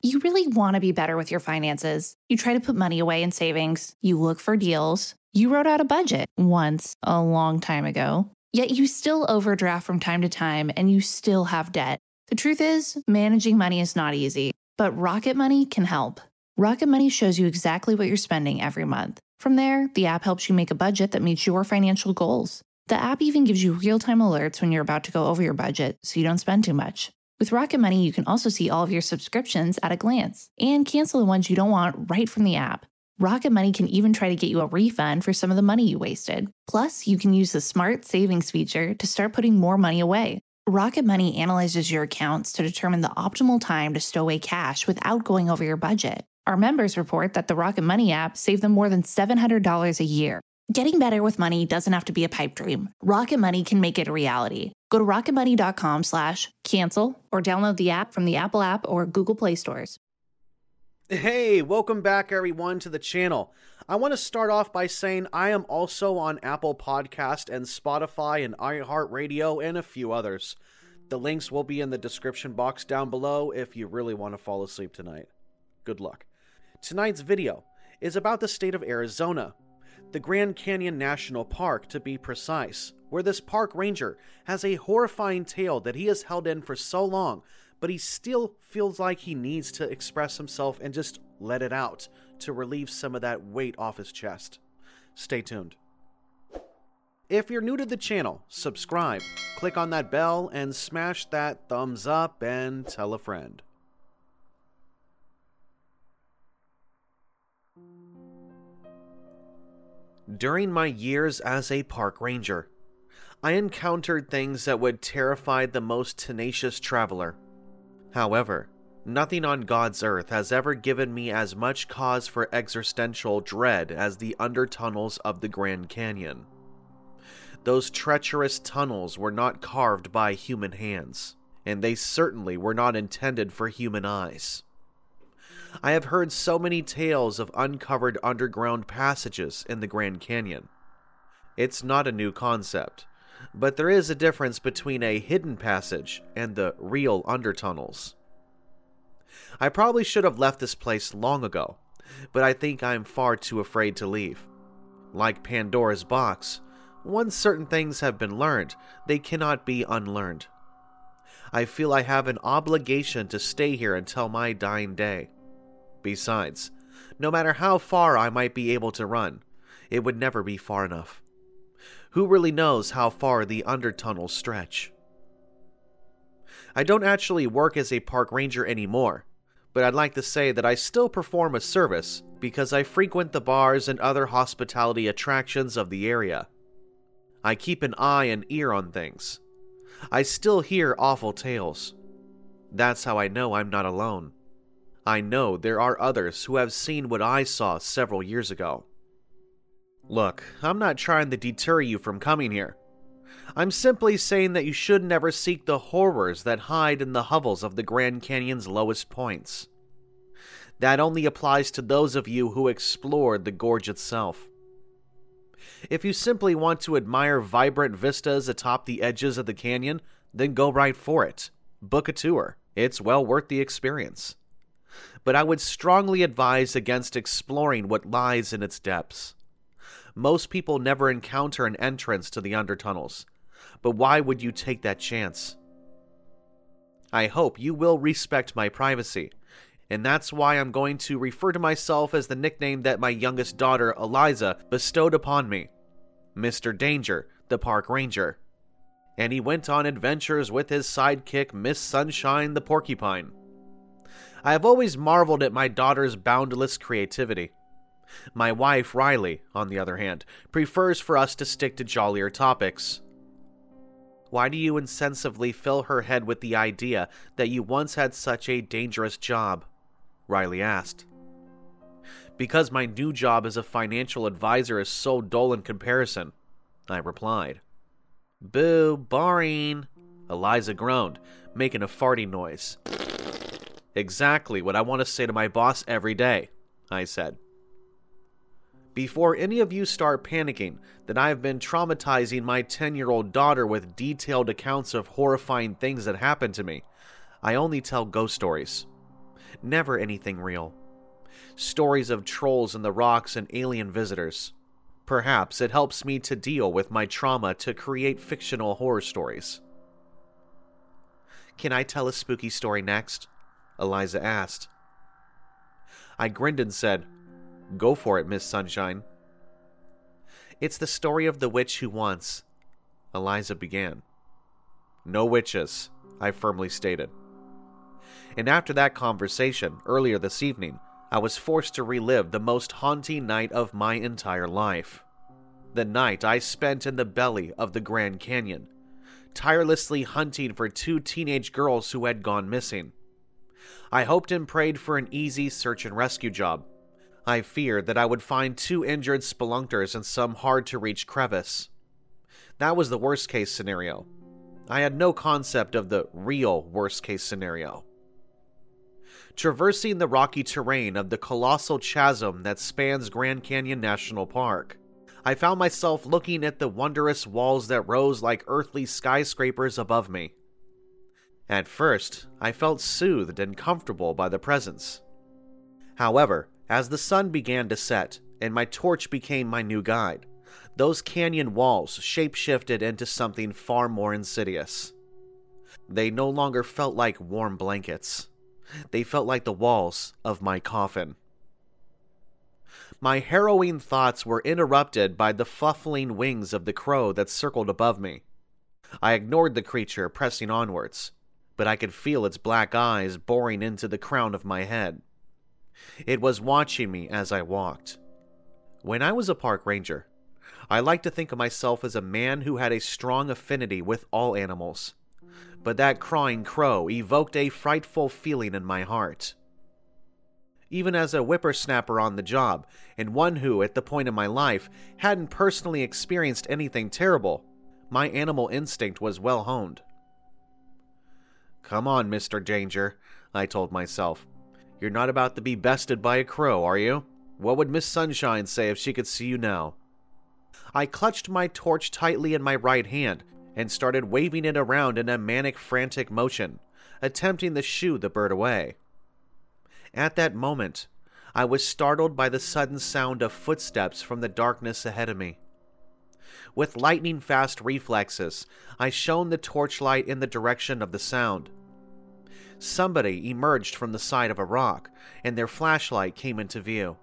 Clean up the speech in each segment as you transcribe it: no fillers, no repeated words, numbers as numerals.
You really want to be better with your finances. You try to put money away in savings. You look for deals. You wrote out a budget once, a long time ago. Yet you still overdraft from time to time and you still have debt. The truth is, managing money is not easy, but Rocket Money can help. Rocket Money shows you exactly what you're spending every month. From there, the app helps you make a budget that meets your financial goals. The app even gives you real-time alerts when you're about to go over your budget so you don't spend too much. With Rocket Money, you can also see all of your subscriptions at a glance and cancel the ones you don't want right from the app. Rocket Money can even try to get you a refund for some of the money you wasted. Plus, you can use the Smart Savings feature to start putting more money away. Rocket Money analyzes your accounts to determine the optimal time to stow away cash without going over your budget. Our members report that the Rocket Money app saved them more than $700 a year. Getting better with money doesn't have to be a pipe dream. Rocket Money can make it a reality. Go to rocketmoney.com/cancel or download the app from the Apple App or Google Play stores. Hey, welcome back everyone to the channel. I want to start off by saying I am also on Apple Podcast and Spotify and iHeartRadio and a few others. The links will be in the description box down below if you really want to fall asleep tonight. Good luck. Tonight's video is about the state of Arizona, the Grand Canyon National Park to be precise, where this park ranger has a horrifying tale that he has held in for so long, but he still feels like he needs to express himself and just let it out to relieve some of that weight off his chest. Stay tuned. If you're new to the channel, subscribe, click on that bell, and smash that thumbs up and tell a friend. During my years as a park ranger, I encountered things that would terrify the most tenacious traveler. However, nothing on God's earth has ever given me as much cause for existential dread as the undertunnels of the Grand Canyon. Those treacherous tunnels were not carved by human hands, and they certainly were not intended for human eyes. I have heard so many tales of uncovered underground passages in the Grand Canyon. It's not a new concept, but there is a difference between a hidden passage and the real undertunnels. I probably should have left this place long ago, but I think I'm far too afraid to leave. Like Pandora's box, once certain things have been learned, they cannot be unlearned. I feel I have an obligation to stay here until my dying day. Besides, no matter how far I might be able to run, it would never be far enough. Who really knows how far the undertunnels stretch? I don't actually work as a park ranger anymore, but I'd like to say that I still perform a service because I frequent the bars and other hospitality attractions of the area. I keep an eye and ear on things. I still hear awful tales. That's how I know I'm not alone. I know there are others who have seen what I saw several years ago. Look, I'm not trying to deter you from coming here. I'm simply saying that you should never seek the horrors that hide in the hovels of the Grand Canyon's lowest points. That only applies to those of you who explored the gorge itself. If you simply want to admire vibrant vistas atop the edges of the canyon, then go right for it. Book a tour. It's well worth the experience. But I would strongly advise against exploring what lies in its depths. Most people never encounter an entrance to the undertunnels, but why would you take that chance? I hope you will respect my privacy, and that's why I'm going to refer to myself as the nickname that my youngest daughter, Eliza, bestowed upon me, Mr. Danger, the park ranger. And he went on adventures with his sidekick, Miss Sunshine the porcupine. I have always marveled at my daughter's boundless creativity. My wife, Riley, on the other hand, prefers for us to stick to jollier topics. Why do you insensibly fill her head with the idea that you once had such a dangerous job? Riley asked. Because my new job as a financial advisor is so dull in comparison, I replied. Boo, boring, Eliza groaned, making a farting noise. Exactly what I want to say to my boss every day, I said. Before any of you start panicking that I have been traumatizing my 10-year-old daughter with detailed accounts of horrifying things that happened to me, I only tell ghost stories. Never anything real. Stories of trolls in the rocks and alien visitors. Perhaps it helps me to deal with my trauma to create fictional horror stories. "Can I tell a spooky story next?" Eliza asked. I grinned and said, "Go for it, Miss Sunshine." "It's the story of the witch who once," Eliza began. "No witches," I firmly stated. And after that conversation, earlier this evening, I was forced to relive the most haunting night of my entire life. The night I spent in the belly of the Grand Canyon, tirelessly hunting for 2 teenage girls who had gone missing. I hoped and prayed for an easy search and rescue job. I feared that I would find 2 injured spelunkers in some hard-to-reach crevice. That was the worst-case scenario. I had no concept of the real worst-case scenario. Traversing the rocky terrain of the colossal chasm that spans Grand Canyon National Park, I found myself looking at the wondrous walls that rose like earthly skyscrapers above me. At first, I felt soothed and comfortable by the presence. However, as the sun began to set and my torch became my new guide, those canyon walls shape-shifted into something far more insidious. They no longer felt like warm blankets. They felt like the walls of my coffin. My harrowing thoughts were interrupted by the fluffling wings of the crow that circled above me. I ignored the creature pressing onwards, but I could feel its black eyes boring into the crown of my head. It was watching me as I walked. When I was a park ranger, I liked to think of myself as a man who had a strong affinity with all animals. But that crying crow evoked a frightful feeling in my heart. Even as a whippersnapper on the job, and one who, at the point in my life, hadn't personally experienced anything terrible, my animal instinct was well honed. "Come on, Mr. Danger," I told myself. "You're not about to be bested by a crow, are you? What would Miss Sunshine say if she could see you now?" I clutched my torch tightly in my right hand and started waving it around in a manic, frantic motion, attempting to shoo the bird away. At that moment, I was startled by the sudden sound of footsteps from the darkness ahead of me. With lightning-fast reflexes, I shone the torchlight in the direction of the sound. Somebody emerged from the side of a rock, and their flashlight came into view.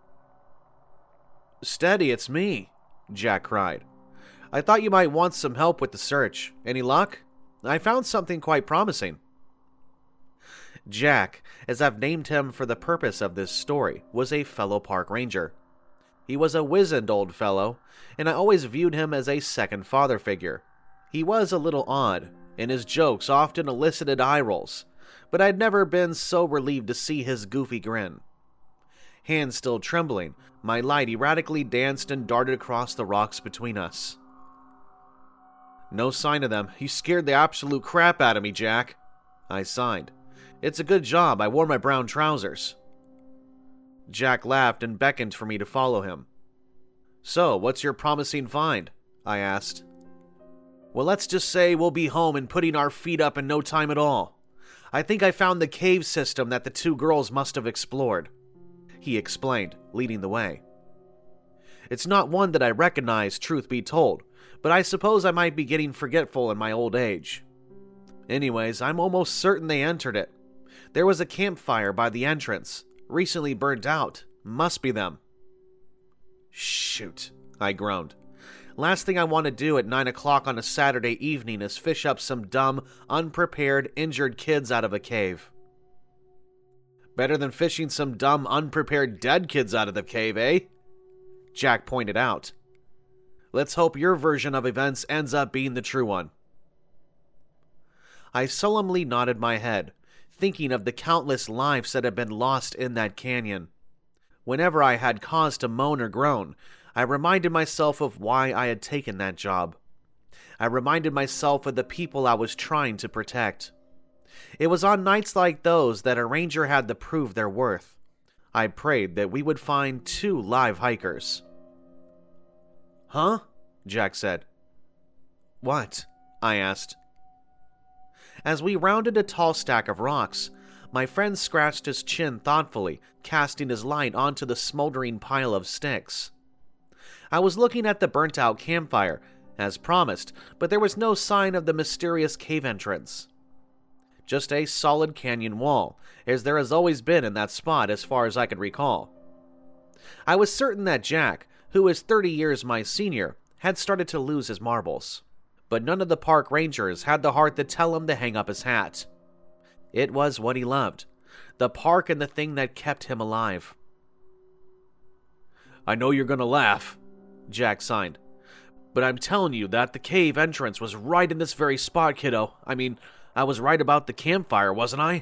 "Steady, it's me," Jack cried. "I thought you might want some help with the search. Any luck? I found something quite promising." Jack, as I've named him for the purpose of this story, was a fellow park ranger. He was a wizened old fellow, and I always viewed him as a second father figure. He was a little odd, and his jokes often elicited eye rolls, but I'd never been so relieved to see his goofy grin. Hands still trembling, my light erratically danced and darted across the rocks between us. "No sign of them. You scared the absolute crap out of me, Jack," I sighed. "It's a good job I wore my brown trousers." Jack laughed and beckoned for me to follow him. "So, what's your promising find?" I asked. "Well, let's just say we'll be home and putting our feet up in no time at all. I think I found the cave system that the 2 girls must have explored," he explained, leading the way. "It's not one that I recognize, truth be told, but I suppose I might be getting forgetful in my old age. Anyways, I'm almost certain they entered it. There was a campfire by the entrance, recently burnt out. Must be them." "Shoot," I groaned. "Last thing I want to do at 9 o'clock on a Saturday evening is fish up some dumb, unprepared, injured kids out of a cave." "Better than fishing some dumb, unprepared dead kids out of the cave, eh?" Jack pointed out. "Let's hope your version of events ends up being the true one." I solemnly nodded my head, thinking of the countless lives that had been lost in that canyon. Whenever I had cause to moan or groan, I reminded myself of why I had taken that job. I reminded myself of the people I was trying to protect. It was on nights like those that a ranger had to prove their worth. I prayed that we would find 2 live hikers. "Huh?" Jack said. "What?" I asked. As we rounded a tall stack of rocks, My friend scratched his chin thoughtfully, casting his light onto the smoldering pile of sticks. I was looking at the burnt-out campfire, as promised, but there was no sign of the mysterious cave entrance. Just a solid canyon wall, as there has always been in that spot as far as I could recall. I was certain that Jack, who is 30 years my senior, had started to lose his marbles, but none of the park rangers had the heart to tell him to hang up his hat. It was what he loved, the park and the thing that kept him alive. "I know you're gonna laugh," Jack signed, "but I'm telling you that the cave entrance was right in this very spot, kiddo. I was right about the campfire, wasn't I?"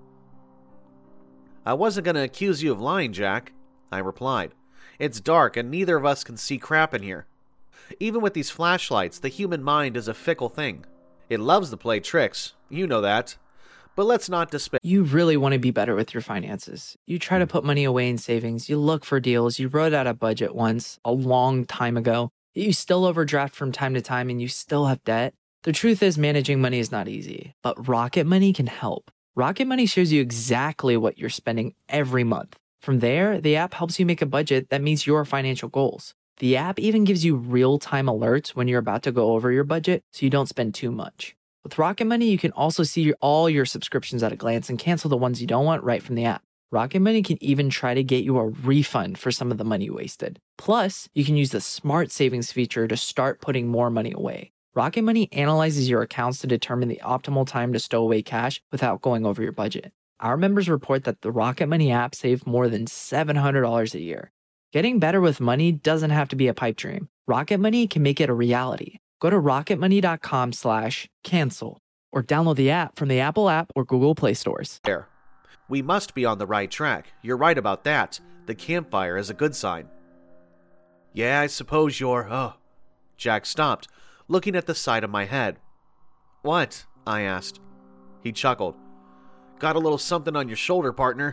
"I wasn't gonna accuse you of lying, Jack," I replied. "It's dark and neither of us can see crap in here. Even with these flashlights, the human mind is a fickle thing. It loves to play tricks, you know that. But let's not despair." You really want to be better with your finances. You try to put money away in savings. You look for deals. You wrote out a budget once, a long time ago. You still overdraft from time to time and you still have debt. The truth is, managing money is not easy, but Rocket Money can help. Rocket Money shows you exactly what you're spending every month. From there, the app helps you make a budget that meets your financial goals. The app even gives you real-time alerts when you're about to go over your budget so you don't spend too much. With Rocket Money, you can also see all your subscriptions at a glance and cancel the ones you don't want right from the app. Rocket Money can even try to get you a refund for some of the money wasted. Plus, you can use the Smart Savings feature to start putting more money away. Rocket Money analyzes your accounts to determine the optimal time to stow away cash without going over your budget. Our members report that the Rocket Money app saved more than $700 a year. Getting better with money doesn't have to be a pipe dream. Rocket Money can make it a reality. Go to rocketmoney.com/cancel or download the app from the Apple app or Google Play stores. We must be on the right track. You're right about that. The campfire is a good sign. "Yeah, I suppose you're, Jack stopped, looking at the side of my head. "What?" I asked. He chuckled. "Got a little something on your shoulder, partner."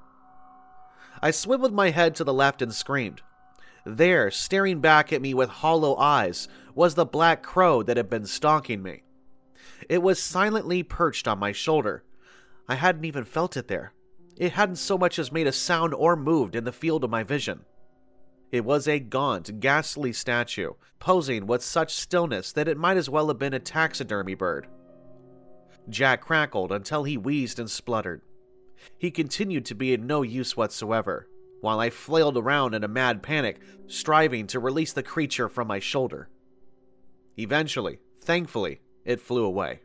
I swiveled my head to the left and screamed. There, staring back at me with hollow eyes, was the black crow that had been stalking me. It was silently perched on my shoulder. I hadn't even felt it there. It hadn't so much as made a sound or moved in the field of my vision. It was a gaunt, ghastly statue, posing with such stillness that it might as well have been a taxidermy bird. Jack crackled until he wheezed and spluttered. He continued to be of no use whatsoever, while I flailed around in a mad panic, striving to release the creature from my shoulder. Eventually, thankfully, it flew away.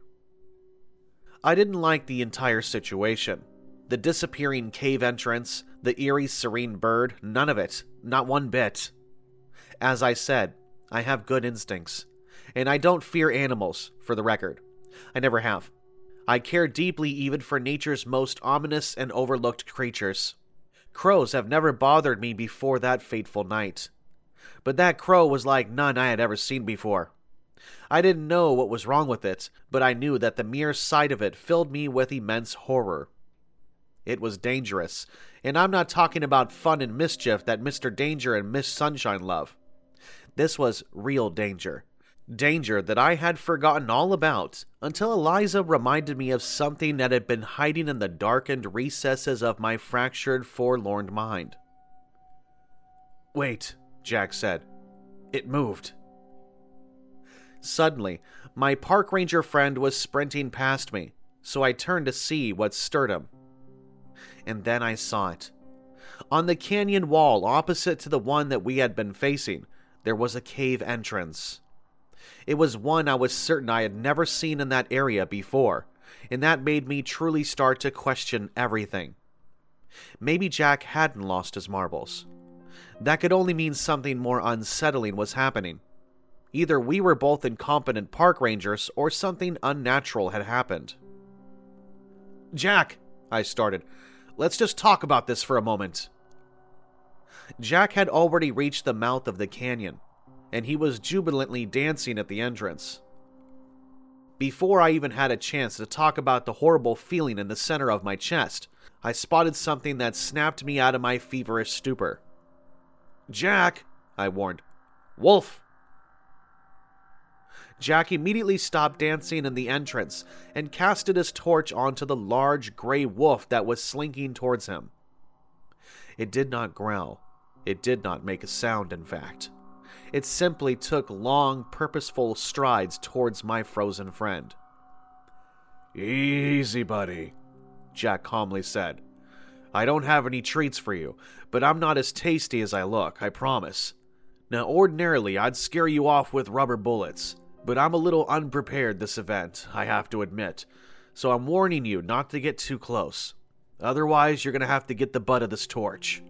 I didn't like the entire situation. The disappearing cave entrance, the eerie serene bird, none of it, not one bit. As I said, I have good instincts, and I don't fear animals, for the record. I never have. I care deeply even for nature's most ominous and overlooked creatures. Crows have never bothered me before that fateful night. But that crow was like none I had ever seen before. I didn't know what was wrong with it, but I knew that the mere sight of it filled me with immense horror. It was dangerous, and I'm not talking about fun and mischief that Mr. Danger and Miss Sunshine love. This was real danger. Danger that I had forgotten all about until Eliza reminded me of something that had been hiding in the darkened recesses of my fractured, forlorn mind. "Wait," Jack said. "It moved." Suddenly, my park ranger friend was sprinting past me, so I turned to see what stirred him. And then I saw it. On the canyon wall opposite to the one that we had been facing, there was a cave entrance. It was one I was certain I had never seen in that area before, and that made me truly start to question everything. Maybe Jack hadn't lost his marbles. That could only mean something more unsettling was happening. Either we were both incompetent park rangers, or something unnatural had happened. "Jack," I started, "let's just talk about this for a moment." Jack had already reached the mouth of the canyon, and he was jubilantly dancing at the entrance. Before I even had a chance to talk about the horrible feeling in the center of my chest, I spotted something that snapped me out of my feverish stupor. "Jack," I warned. "Wolf!" Jack immediately stopped dancing in the entrance and casted his torch onto the large gray wolf that was slinking towards him. It did not growl. It did not make a sound, in fact. It simply took long, purposeful strides towards my frozen friend. "Easy, buddy," Jack calmly said. "I don't have any treats for you, but I'm not as tasty as I look, I promise. Now, ordinarily, I'd scare you off with rubber bullets, but I'm a little unprepared this event, I have to admit, so I'm warning you not to get too close. Otherwise, you're going to have to get the butt of this torch."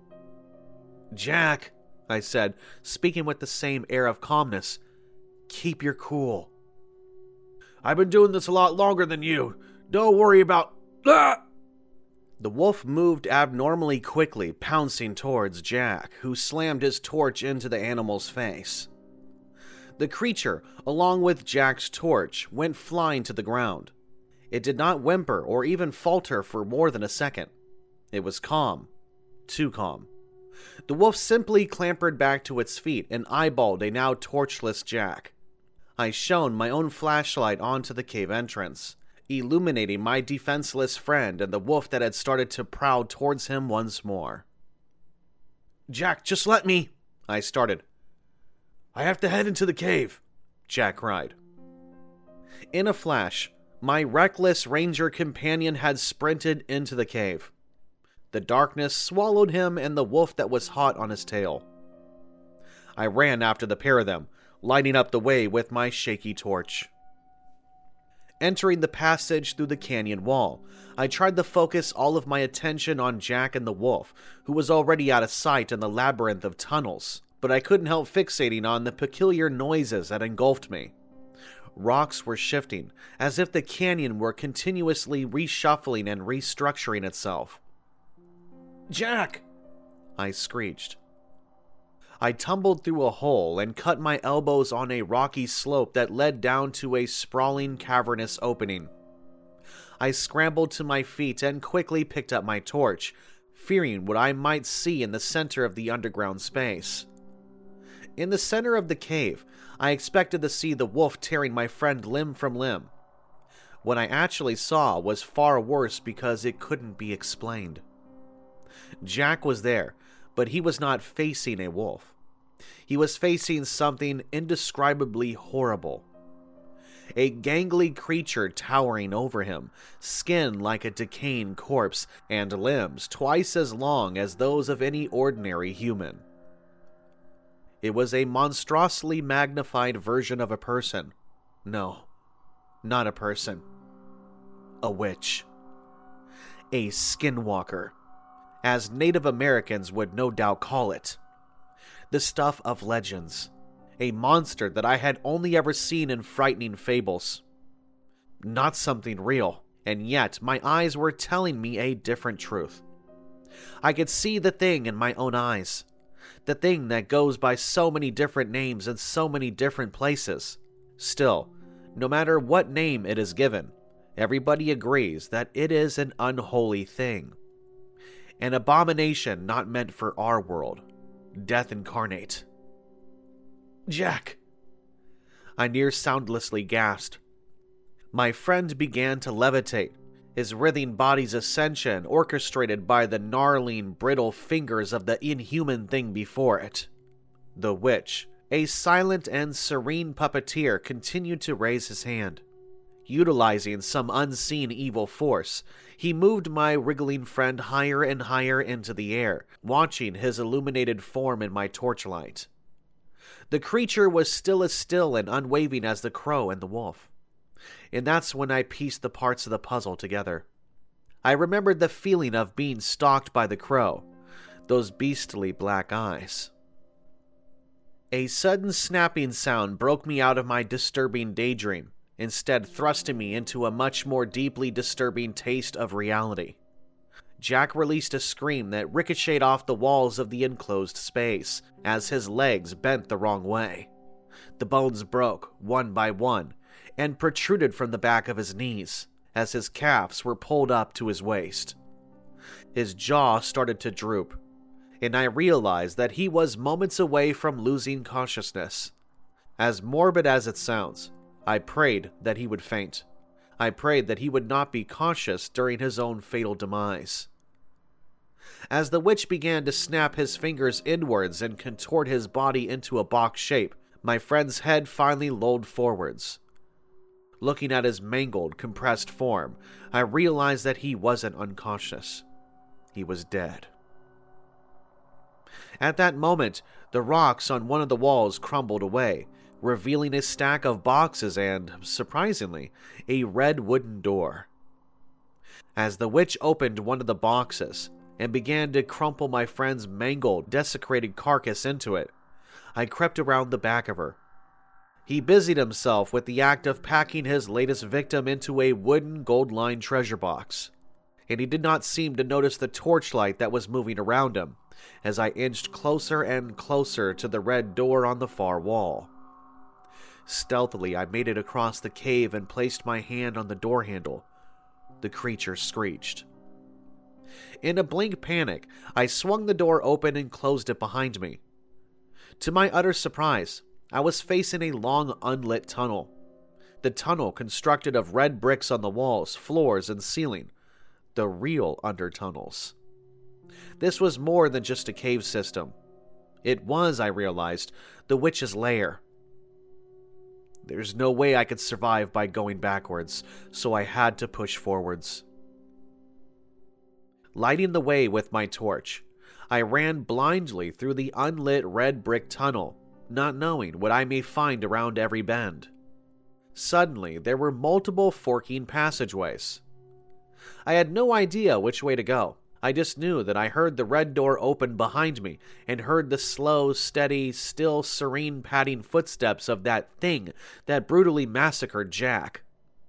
"Jack," I said, speaking with the same air of calmness, "keep your cool." "I've been doing this a lot longer than you. Don't worry about... Ah!" The wolf moved abnormally quickly, pouncing towards Jack, who slammed his torch into the animal's face. The creature, along with Jack's torch, went flying to the ground. It did not whimper or even falter for more than a second. It was calm. Too calm. The wolf simply clambered back to its feet and eyeballed a now torchless Jack. I shone my own flashlight onto the cave entrance, illuminating my defenseless friend and the wolf that had started to prowl towards him once more. "Jack, just let me," I started. "I have to head into the cave," Jack cried. In a flash, my reckless ranger companion had sprinted into the cave. The darkness swallowed him and the wolf that was hot on his tail. I ran after the pair of them, lighting up the way with my shaky torch. Entering the passage through the canyon wall, I tried to focus all of my attention on Jack and the wolf, who was already out of sight in the labyrinth of tunnels, but I couldn't help fixating on the peculiar noises that engulfed me. Rocks were shifting, as if the canyon were continuously reshuffling and restructuring itself. "Jack!" I screeched. I tumbled through a hole and cut my elbows on a rocky slope that led down to a sprawling cavernous opening. I scrambled to my feet and quickly picked up my torch, fearing what I might see in the center of the underground space. In the center of the cave, I expected to see the wolf tearing my friend limb from limb. What I actually saw was far worse because it couldn't be explained. Jack was there, but he was not facing a wolf. He was facing something indescribably horrible. A gangly creature towering over him, skin like a decaying corpse, and limbs twice as long as those of any ordinary human. It was a monstrously magnified version of a person. No, not a person. A witch. A skinwalker, as Native Americans would no doubt call it. The stuff of legends. A monster that I had only ever seen in frightening fables. Not something real, and yet my eyes were telling me a different truth. I could see the thing in my own eyes. The thing that goes by so many different names in so many different places. Still, no matter what name it is given, everybody agrees that it is an unholy thing. An abomination not meant for our world. Death incarnate. "Jack!" I near soundlessly gasped. My friend began to levitate, his writhing body's ascension orchestrated by the gnarling, brittle fingers of the inhuman thing before it. The witch, a silent and serene puppeteer, continued to raise his hand. Utilizing some unseen evil force, he moved my wriggling friend higher and higher into the air, watching his illuminated form in my torchlight. The creature was still as still and unwavering as the crow and the wolf. And that's when I pieced the parts of the puzzle together. I remembered the feeling of being stalked by the crow, those beastly black eyes. A sudden snapping sound broke me out of my disturbing daydream, instead thrusting me into a much more deeply disturbing taste of reality. Jack released a scream that ricocheted off the walls of the enclosed space as his legs bent the wrong way. The bones broke, one by one, and protruded from the back of his knees as his calves were pulled up to his waist. His jaw started to droop, and I realized that he was moments away from losing consciousness. As morbid as it sounds, I prayed that he would faint. I prayed that he would not be cautious during his own fatal demise. As the witch began to snap his fingers inwards and contort his body into a box shape, my friend's head finally lolled forwards. Looking at his mangled, compressed form, I realized that he wasn't unconscious. He was dead. At that moment, the rocks on one of the walls crumbled away, revealing a stack of boxes and, surprisingly, a red wooden door. As the witch opened one of the boxes and began to crumple my friend's mangled, desecrated carcass into it, I crept around the back of her. He busied himself with the act of packing his latest victim into a wooden gold-lined treasure box, and he did not seem to notice the torchlight that was moving around him as I inched closer and closer to the red door on the far wall. Stealthily, I made it across the cave and placed my hand on the door handle. The creature screeched. In a blink panic, I swung the door open and closed it behind me. To my utter surprise, I was facing a long, unlit tunnel. The tunnel constructed of red bricks on the walls, floors, and ceiling. The real undertunnels. This was more than just a cave system. It was, I realized, the witch's lair. There's no way I could survive by going backwards, so I had to push forwards. Lighting the way with my torch, I ran blindly through the unlit red brick tunnel, not knowing what I may find around every bend. Suddenly, there were multiple forking passageways. I had no idea which way to go. I just knew that I heard the red door open behind me and heard the slow, steady, still serene padding footsteps of that thing that brutally massacred Jack.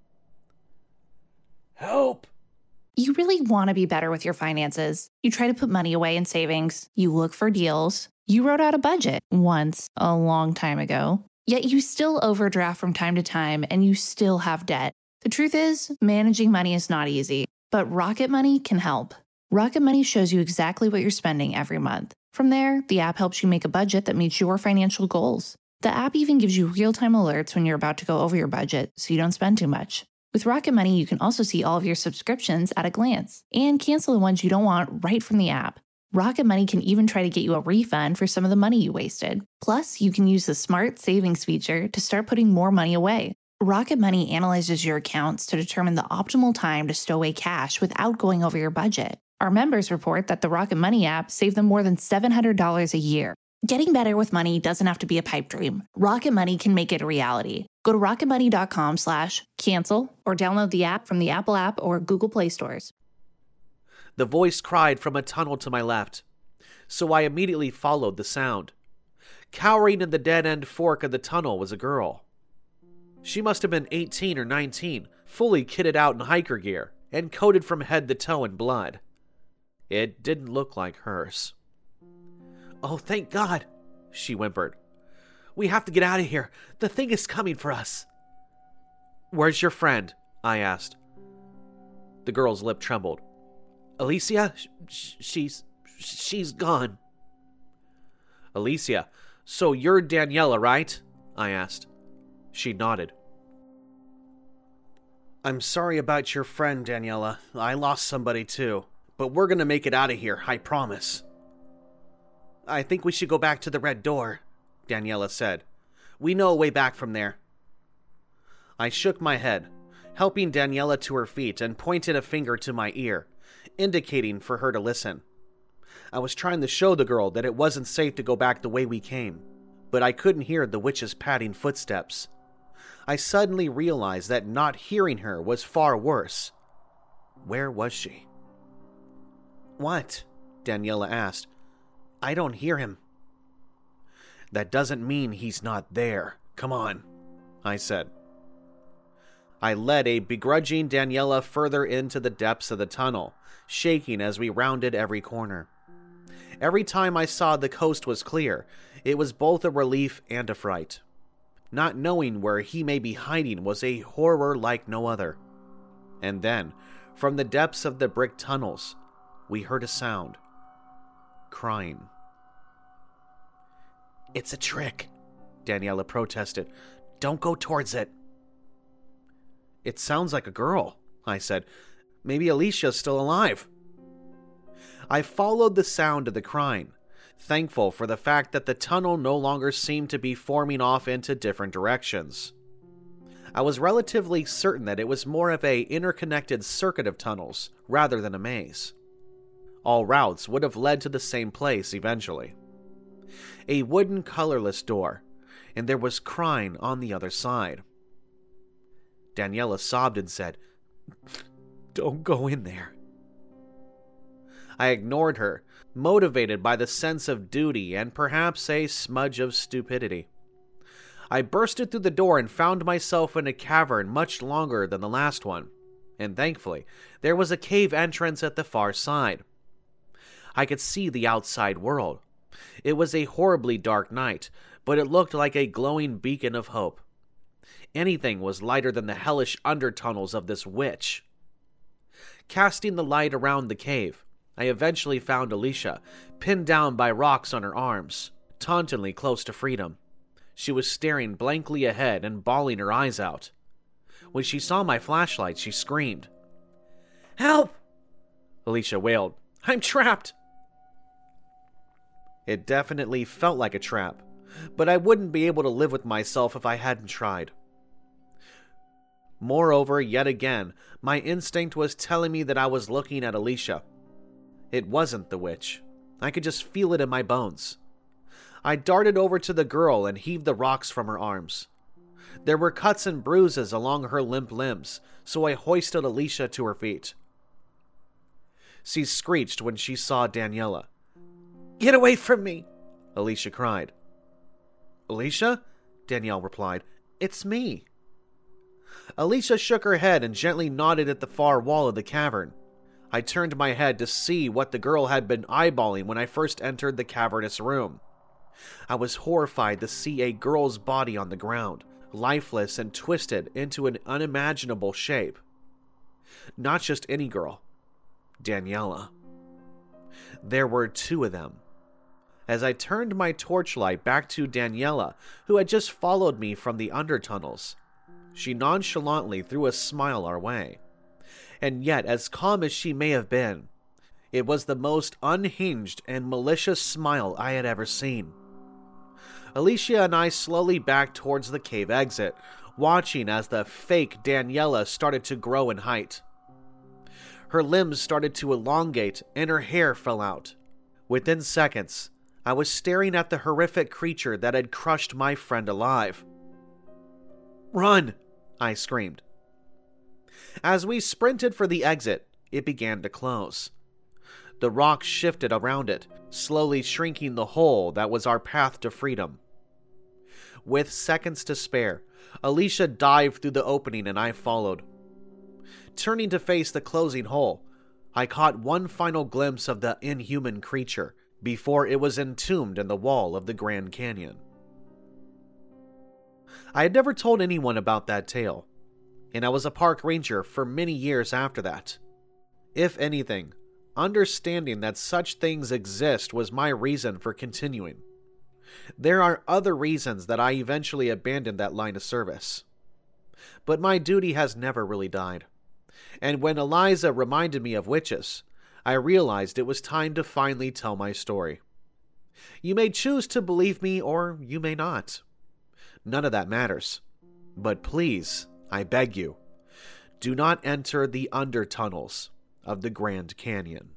Help! You really want to be better with your finances. You try to put money away in savings. You look for deals. You wrote out a budget once, a long time ago. Yet you still overdraft from time to time and you still have debt. The truth is, managing money is not easy, but Rocket Money can help. Rocket Money shows you exactly what you're spending every month. From there, the app helps you make a budget that meets your financial goals. The app even gives you real-time alerts when you're about to go over your budget so you don't spend too much. With Rocket Money, you can also see all of your subscriptions at a glance and cancel the ones you don't want right from the app. Rocket Money can even try to get you a refund for some of the money you wasted. Plus, you can use the Smart Savings feature to start putting more money away. Rocket Money analyzes your accounts to determine the optimal time to stow away cash without going over your budget. Our members report that the Rocket Money app saved them more than $700 a year. Getting better with money doesn't have to be a pipe dream. Rocket Money can make it a reality. Go to rocketmoney.com/cancel or download the app from the Apple App or Google Play stores. The voice cried from a tunnel to my left, so I immediately followed the sound. Cowering in the dead-end fork of the tunnel was a girl. She must have been 18 or 19, fully kitted out in hiker gear, and coated from head to toe in blood. It didn't look like hers. "Oh, thank God," she whimpered. "We have to get out of here. The thing is coming for us." "Where's your friend?" I asked. The girl's lip trembled. "Alicia? She's gone." "Alicia, so you're Daniela, right?" I asked. She nodded. "I'm sorry about your friend, Daniela. I lost somebody too. But we're gonna make it out of here, I promise." "I think we should go back to the red door," Daniela said. "We know a way back from there." I shook my head, helping Daniela to her feet, and pointed a finger to my ear, indicating for her to listen. I was trying to show the girl that it wasn't safe to go back the way we came, but I couldn't hear the witch's padding footsteps. I suddenly realized that not hearing her was far worse. Where was she? "What?" Daniela asked. "I don't hear him." "That doesn't mean he's not there. Come on," I said. I led a begrudging Daniela further into the depths of the tunnel, shaking as we rounded every corner. Every time I saw the coast was clear, it was both a relief and a fright. Not knowing where he may be hiding was a horror like no other. And then, from the depths of the brick tunnels, we heard a sound. Crying. "It's a trick," Daniela protested. "Don't go towards it." "It sounds like a girl," I said. "Maybe Alicia's still alive." I followed the sound of the crying, thankful for the fact that the tunnel no longer seemed to be forming off into different directions. I was relatively certain that it was more of an interconnected circuit of tunnels rather than a maze. All routes would have led to the same place eventually. A wooden colorless door, and there was crying on the other side. Daniela sobbed and said, "Don't go in there." I ignored her, motivated by the sense of duty and perhaps a smudge of stupidity. I bursted through the door and found myself in a cavern much longer than the last one, and thankfully, there was a cave entrance at the far side. I could see the outside world. It was a horribly dark night, but it looked like a glowing beacon of hope. Anything was lighter than the hellish undertunnels of this witch. Casting the light around the cave, I eventually found Alicia, pinned down by rocks on her arms, tauntingly close to freedom. She was staring blankly ahead and bawling her eyes out. When she saw my flashlight, she screamed. "Help!" Alicia wailed. "I'm trapped!" It definitely felt like a trap, but I wouldn't be able to live with myself if I hadn't tried. Moreover, yet again, my instinct was telling me that I was looking at Alicia. It wasn't the witch. I could just feel it in my bones. I darted over to the girl and heaved the rocks from her arms. There were cuts and bruises along her limp limbs, so I hoisted Alicia to her feet. She screeched when she saw Daniela. "Get away from me!" Alicia cried. "Alicia?" Danielle replied. "It's me." Alicia shook her head and gently nodded at the far wall of the cavern. I turned my head to see what the girl had been eyeballing when I first entered the cavernous room. I was horrified to see a girl's body on the ground, lifeless and twisted into an unimaginable shape. Not just any girl. Daniela. There were two of them. As I turned my torchlight back to Daniela, who had just followed me from the undertunnels, she nonchalantly threw a smile our way. And yet, as calm as she may have been, it was the most unhinged and malicious smile I had ever seen. Alicia and I slowly backed towards the cave exit, watching as the fake Daniela started to grow in height. Her limbs started to elongate and her hair fell out. Within seconds, I was staring at the horrific creature that had crushed my friend alive. "Run!" I screamed. As we sprinted for the exit, it began to close. The rocks shifted around it, slowly shrinking the hole that was our path to freedom. With seconds to spare, Alicia dived through the opening and I followed. Turning to face the closing hole, I caught one final glimpse of the inhuman creature before it was entombed in the wall of the Grand Canyon. I had never told anyone about that tale, and I was a park ranger for many years after that. If anything, understanding that such things exist was my reason for continuing. There are other reasons that I eventually abandoned that line of service. But my duty has never really died. And when Eliza reminded me of witches, I realized it was time to finally tell my story. You may choose to believe me or you may not. None of that matters. But please, I beg you, do not enter the undertunnels of the Grand Canyon.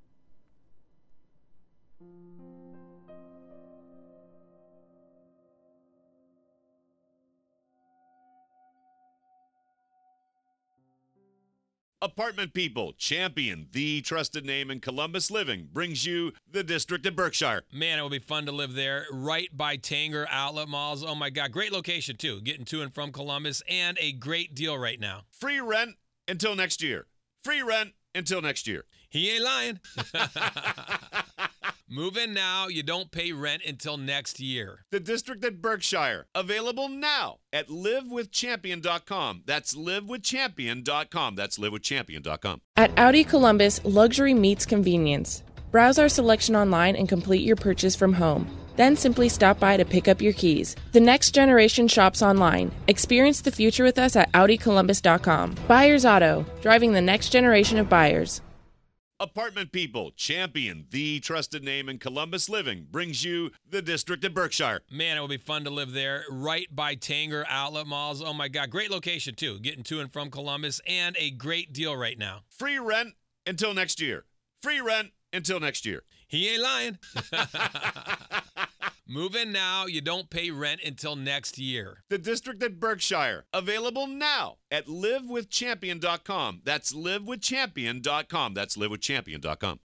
Apartment People, Champion, the trusted name in Columbus living, brings you the District at Berkshire. Man, it will be fun to live there, right by Tanger Outlet Malls. Oh my God, great location too, getting to and from Columbus, and a great deal right now. Free rent until next year. Free rent until next year. He ain't lying. Move in now. You don't pay rent until next year. The District at Berkshire. Available now at livewithchampion.com. That's livewithchampion.com. That's livewithchampion.com. At Audi Columbus, luxury meets convenience. Browse our selection online and complete your purchase from home. Then simply stop by to pick up your keys. The next generation shops online. Experience the future with us at AudiColumbus.com. Buyers Auto, driving the next generation of buyers. Apartment People, Champion, the trusted name in Columbus living, brings you the District at Berkshire. Man, it will be fun to live there, right by Tanger Outlet Malls. Oh my God, great location too, getting to and from Columbus, and a great deal right now. Free rent until next year. Free rent until next year. He ain't lying. Move in now. You don't pay rent until next year. The District at Berkshire. Available now at livewithchampion.com. That's livewithchampion.com. That's livewithchampion.com.